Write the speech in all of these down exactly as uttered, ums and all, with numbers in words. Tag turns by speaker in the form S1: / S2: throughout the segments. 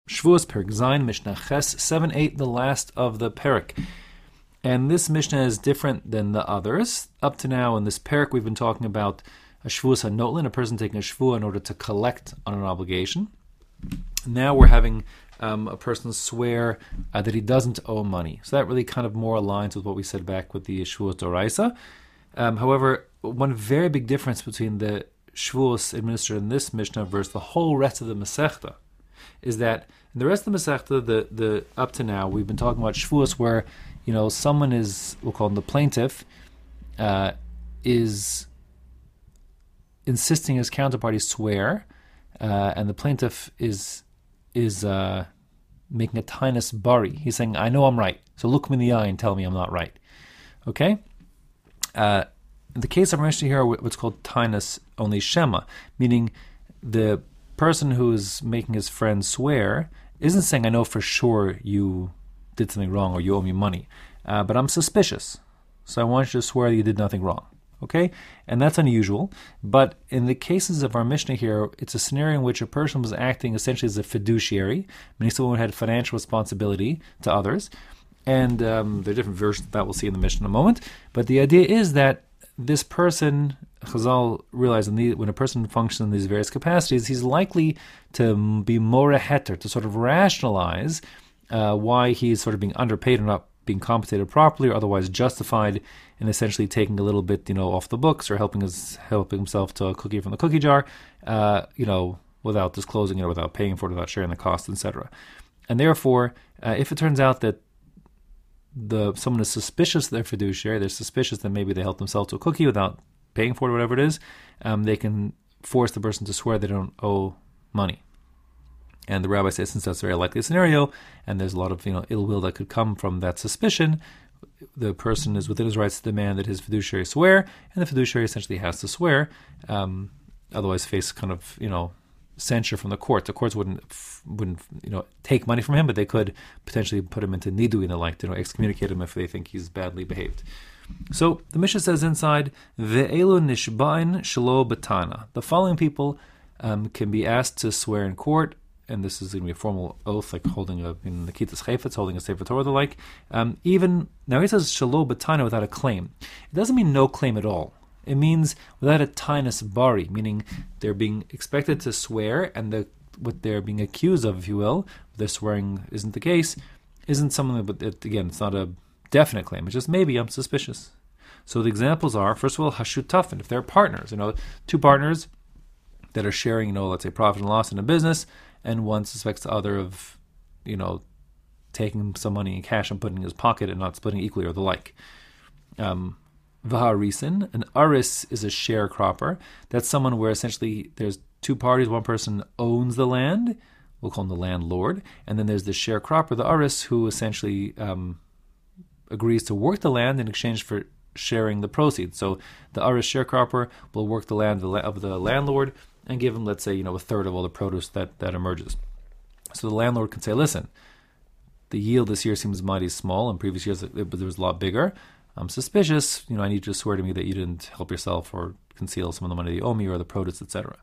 S1: Shavuos, Perek Zayin, Mishnah Ches, seven eight, the last of the Perek. And this Mishnah is different than the others. Up to now in this Perek, we've been talking about a Shavuos HaNotlin, a person taking a Shavuah in order to collect on an obligation. Now we're having um, a person swear uh, that he doesn't owe money. So that really kind of more aligns with what we said back with the Shavuos Doraisa. Um, however, one very big difference between the Shavuos administered in this Mishnah versus the whole rest of the Masechta is that in the rest of the Masechta, the, the, up to now, we've been talking about Shavuos where, you know, someone is, we'll call him the plaintiff, uh, is insisting his counterparty swear, uh, and the plaintiff is is uh, making a tainus bari. He's saying, I know I'm right, so look me in the eye and tell me I'm not right. Okay? Uh, in the case of Mishnah here, what's called tainus only shema, meaning the person who is making his friend swear isn't saying, I know for sure you did something wrong or you owe me money, uh, but I'm suspicious, so I want you to swear that you did nothing wrong. Okay? And that's unusual, but in the cases of our Mishnah here, it's a scenario in which a person was acting essentially as a fiduciary, meaning someone who had financial responsibility to others, and um, there are different versions that we'll see in the Mishnah in a moment, but the idea is that this person, Chazal realized when a person functions in these various capacities, he's likely to be more heter, to sort of rationalize uh, why he's sort of being underpaid or not being compensated properly, or otherwise justified in essentially taking a little bit, you know, off the books or helping his helping himself to a cookie from the cookie jar, uh, you know, without disclosing it, or without paying for it, without sharing the cost, et cetera. And therefore, uh, if it turns out that the someone is suspicious of their fiduciary, they're suspicious that maybe they helped themselves to a cookie without paying for it, whatever it is, um, they can force the person to swear they don't owe money. And the rabbi says, since that's a very likely scenario, and there's a lot of, you know, ill will that could come from that suspicion, the person is within his rights to demand that his fiduciary swear, and the fiduciary essentially has to swear, um, otherwise face kind of, you know, censure from the court. The courts wouldn't, wouldn't, you know, take money from him, but they could potentially put him into nidui and the like, you know, excommunicate him if they think he's badly behaved. So the Mishnah says inside, ve'elu nishba'in shelo batana. The following people um, can be asked to swear in court, and this is going to be a formal oath, like holding a, in the Kitas Chayfetz, holding a Sefer Torah, the like. Um, even, now he says shelo batana, without a claim. It doesn't mean no claim at all. It means without a tainus bari, meaning they're being expected to swear, and the, what they're being accused of, if you will, their swearing isn't the case, isn't something, but it, again, it's not a definite claim. It's just maybe I'm suspicious. So the examples are, first of all, hashutafin, if they're partners, you know, two partners that are sharing, you know, let's say profit and loss in a business, and one suspects the other of, you know, taking some money in cash and putting it in his pocket and not splitting equally, or the like. Um, Vaharisin, an aris is a sharecropper. That's someone where essentially there's two parties. One person owns the land, we'll call him the landlord, and then there's the sharecropper, the aris, who essentially um, agrees to work the land in exchange for sharing the proceeds. So the aris sharecropper will work the land of the landlord and give him, let's say, you know, a third of all the produce that, that emerges. So the landlord can say, listen, the yield this year seems mighty small, and previous years it, it was a lot bigger. I'm suspicious, you know, I need you to swear to me that you didn't help yourself or conceal some of the money that you owe me or the produce, et cetera.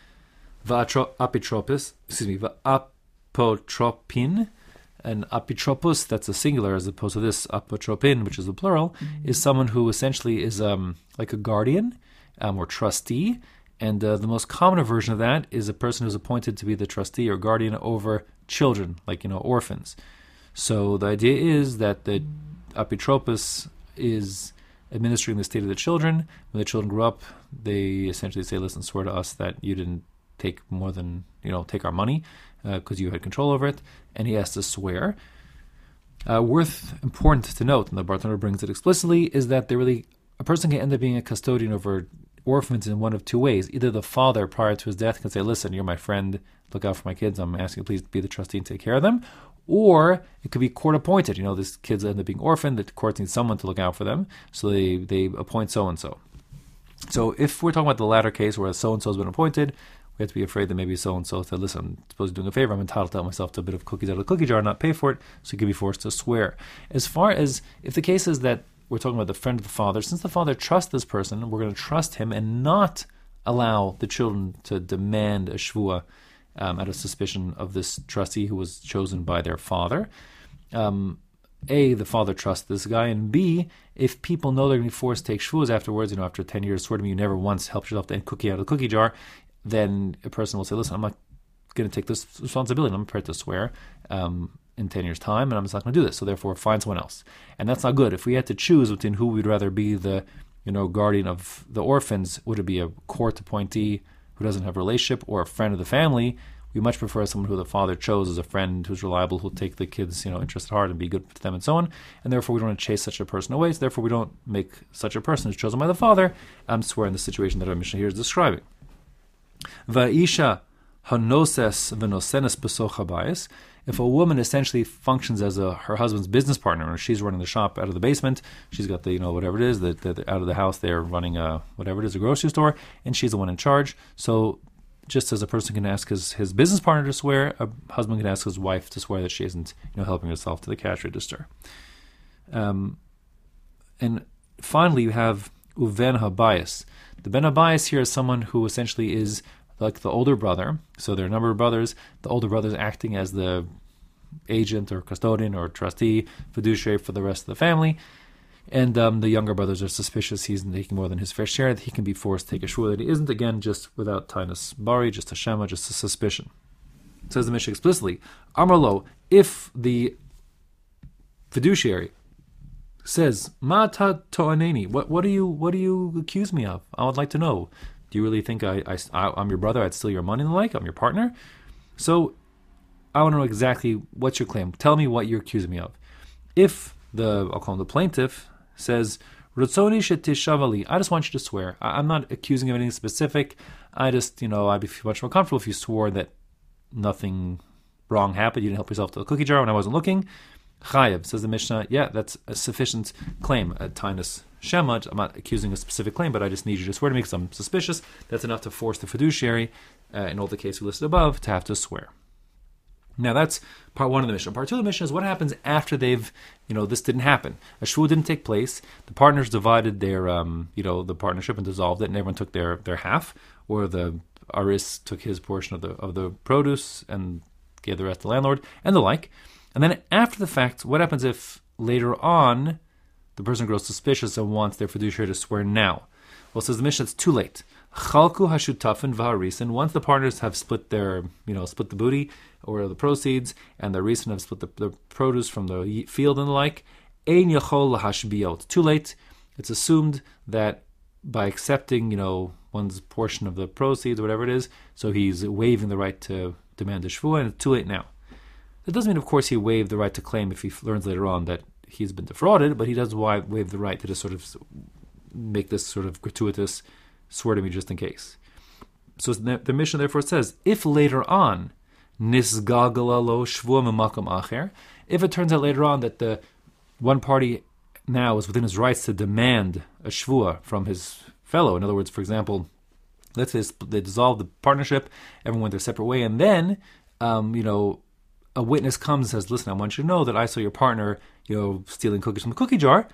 S1: Va'apitropis, excuse me, va'apotropin, and apitropus, that's a singular as opposed to this apotropin, which is the plural, mm-hmm. is someone who essentially is um, like a guardian um, or trustee, and uh, the most common version of that is a person who's appointed to be the trustee or guardian over children, like, you know, orphans. So the idea is that the apitropus is administering the estate of the children. When the children grow up, they essentially say, listen, swear to us that you didn't take more than, you know, take our money because uh, you had control over it, and he has to swear. Uh, worth important to note, and the Bartanura brings it explicitly, is that they really a person can end up being a custodian over orphans in one of two ways. Either the father, prior to his death, can say, listen, you're my friend, look out for my kids, I'm asking you please be the trustee and take care of them. Or it could be court appointed. You know, these kids end up being orphaned, the court needs someone to look out for them, so they, they appoint so-and-so. So if we're talking about the latter case where so-and-so has been appointed, we have to be afraid that maybe so-and-so said, listen, I'm supposed to be doing a favor, I'm entitled to help myself to a bit of cookies out of the cookie jar and not pay for it, so you can be forced to swear. As far as, if the case is that we're talking about the friend of the father, since the father trusts this person, we're going to trust him and not allow the children to demand a shvuah um, out of suspicion of this trustee who was chosen by their father. Um, A, the father trusts this guy, and B, if people know they're going to be forced to take shvuas afterwards, you know, after ten years, swear to me you never once helped yourself to eat cookie out of the cookie jar, then a person will say, listen, I'm not going to take this responsibility. I'm prepared to swear um, in ten years' time, and I'm just not going to do this. So therefore, find someone else. And that's not good. If we had to choose between who we'd rather be the, you know, guardian of the orphans, would it be a court appointee who doesn't have a relationship or a friend of the family? We much prefer someone who the father chose as a friend who's reliable, who'll take the kids, you know, interest at heart and be good to them and so on. And therefore, we don't want to chase such a person away. So therefore, we don't make such a person who's chosen by the father um, swear in the situation that our Mishnah here is describing. Va'isha hanoses v'nosenes besoch habayis. If a woman essentially functions as a her husband's business partner, or she's running the shop out of the basement, she's got the, you know, whatever it is, the, the, the out of the house they're running a, whatever it is, a grocery store, and she's the one in charge. So just as a person can ask his, his business partner to swear, a husband can ask his wife to swear that she isn't, you know, helping herself to the cash register. Um, and finally, you have uven habayis. The ben habayis here is someone who essentially is like the older brother. So there are a number of brothers. The older brother is acting as the agent or custodian or trustee, fiduciary for the rest of the family. And um, the younger brothers are suspicious he's taking more than his fair share, that he can be forced to take a shvua that he isn't, again, just without tainus bari, just a shema, just a suspicion. It says the Mishnah explicitly, Amar lo, if the fiduciary says, Ma ta to'aneni, what what do you what do you accuse me of? I would like to know. Do you really think I, I, I'm your brother, I'd steal your money and the like, I'm your partner? So I want to know exactly what's your claim. Tell me what you're accusing me of. If the, I'll call him the plaintiff, says, Ratzoni shetishavali, I just want you to swear. I, I'm not accusing of anything specific. I just, you know, I'd be much more comfortable if you swore that nothing wrong happened. You didn't help yourself to the cookie jar when I wasn't looking. Chayev, says the Mishnah, yeah, that's a sufficient claim. A tainus shema, I'm not accusing a specific claim, but I just need you to swear to me because I'm suspicious. That's enough to force the fiduciary, uh, in all the cases we listed above, to have to swear. Now that's part one of the Mishnah. Part two of the Mishnah is what happens after they've, you know, this didn't happen. A shvuah didn't take place. The partners divided their, um, you know, the partnership and dissolved it, and everyone took their, their half, or the aris took his portion of the of the produce and gave the rest to the landlord, and the like. And then after the fact, what happens if later on the person grows suspicious and wants their fiduciary to swear now? Well, says the Mishnah, it's too late. Chalku hashutafin v'harisin. Once the partners have split their, you know, split the booty or the proceeds, and the harisin have split the, the produce from the field and the like, ein yachol lahashbiot. Too late. It's assumed that by accepting, you know, one's portion of the proceeds, or whatever it is, so he's waiving the right to demand a shvuah, and it's too late now. That doesn't mean, of course, he waived the right to claim if he learns later on that he's been defrauded, but he does waive the right to just sort of make this sort of gratuitous swear to me just in case. So the, the Mishnah therefore says, if later on, nisgagala lo shvuah memakom acher, if it turns out later on that the one party now is within his rights to demand a shvuah from his fellow, in other words, for example, let's say they dissolve the partnership, everyone went their separate way, and then, um, you know, a witness comes and says, listen, I want you to know that I saw your partner, you know, stealing cookies from the cookie jar.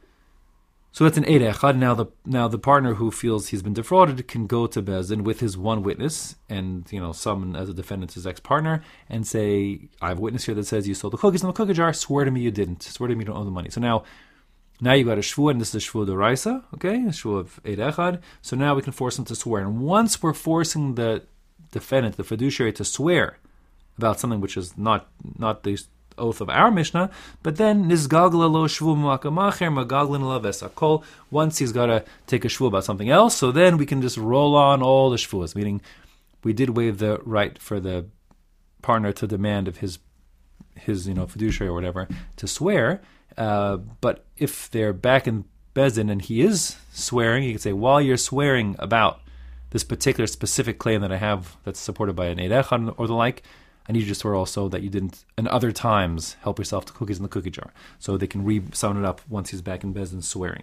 S1: So that's an eid echad. Now the now the partner who feels he's been defrauded can go to Beis Din with his one witness and, you know, summon as a defendant his ex-partner and say, I have a witness here that says you stole the cookies from the cookie jar. Swear to me you didn't. Swear to me you don't owe the money. So now, now you got a shvuah, and this is a shvuah d'oraisa, okay, a shvuah of eid echad. So now we can force him to swear. And once we're forcing the defendant, the fiduciary, to swear about something which is not not the oath of our Mishnah, but then nizgagla lo shvu makamacher magaglin la vesakol. Once he's got to take a shvu about something else, so then we can just roll on all the shvuas. Meaning, we did waive the right for the partner to demand of his his you know fiduciary or whatever to swear. Uh, but if they're back in Beis Din and he is swearing, you can say, while you're swearing about this particular specific claim that I have that's supported by an eid echad or the like, I need you to swear also that you didn't, in other times, help yourself to cookies in the cookie jar. So they can re-sound it up once he's back in Beis Din swearing.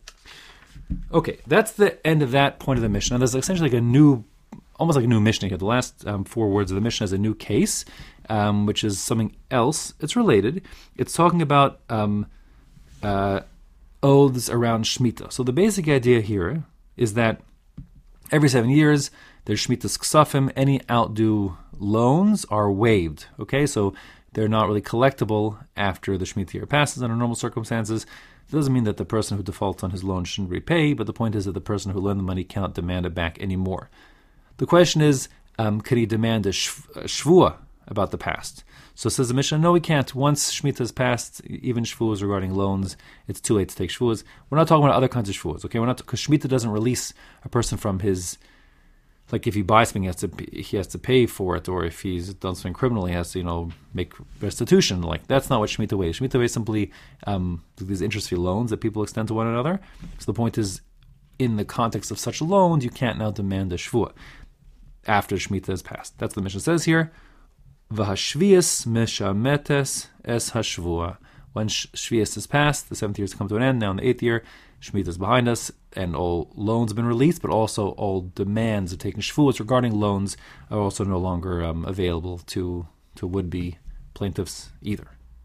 S1: Okay, that's the end of that point of the Mishnah. There's essentially like a new, almost like a new Mishnah here. The last um, four words of the Mishnah is a new case, um, which is something else. It's related. It's talking about um, uh, oaths around Shemitah. So the basic idea here is that Every seven years, there's Shmitas Ksafim. Any outdue loans are waived. Okay, so they're not really collectible after the Shemitah year passes under normal circumstances. It doesn't mean that the person who defaults on his loan shouldn't repay, but the point is that the person who lent the money cannot demand it back anymore. The question is, um, can he demand a, shv- a shvuah about the past? So says the Mishnah, no, we can't. Once Shemitah has passed, even shvuahs regarding loans, it's too late to take shvuahs. We're not talking about other kinds of shvuahs, okay? We're not because Shemitah doesn't release a person from his, like if he buys something, he has to he has to pay for it, or if he's done something criminal, he has to, you know, make restitution. Like that's not what Shemitah weighs. Shemitah weighs simply um, these interest-free loans that people extend to one another. So the point is, in the context of such loans, you can't now demand a shvuah after Shemitah has passed. That's what the Mishnah says here. V'hashvias meshametes es hashvua. When Shvias is passed, the seventh year has come to an end. Now in the eighth year, Shemitah is behind us, and all loans have been released, but also all demands of taking shvuas regarding loans are also no longer um, available to, to would-be plaintiffs either.